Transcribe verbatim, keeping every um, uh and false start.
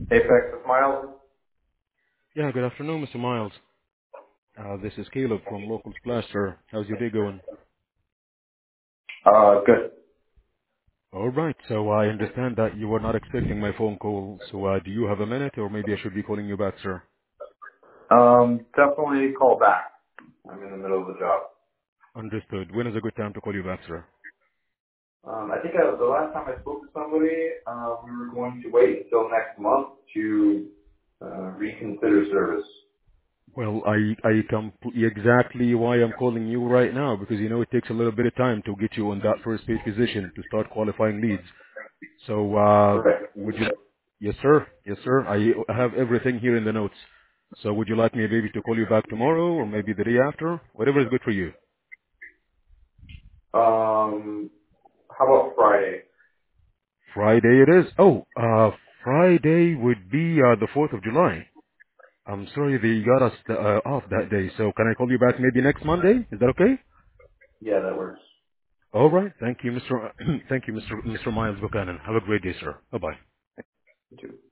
Apex with Miles. Yeah, good afternoon, Mister Miles. Uh, this is Caleb from Local Splash, sir. How's your day going? Uh, good. All right, so I understand that you were not expecting my phone call, so uh, do you have a minute, or maybe I should be calling you back, sir? Um, definitely call back. I'm in the middle of the job. Understood. When is a good time to call you back, sir? Um, I think I, the last time I spoke to somebody, uh, we were going to wait until next month to uh, reconsider service. Well, I I come exactly why I'm calling you right now, because you know it takes a little bit of time to get you on that first page position to start qualifying leads. So, uh, Correct. would you? Yes, sir. Yes, sir. I I have everything here in the notes. So, would you like me maybe to call you back tomorrow, or maybe the day after? Whatever is good for you. Um, how about Friday? Friday it is. Oh, uh, Friday would be uh, the fourth of July. I'm sorry they got us uh, off that day. So, can I call you back maybe next Monday? Is that okay? Yeah, that works. All right. Thank you, Mister Thank you, Mister Mister Miles Buchanan. Have a great day, sir. Bye bye. You too.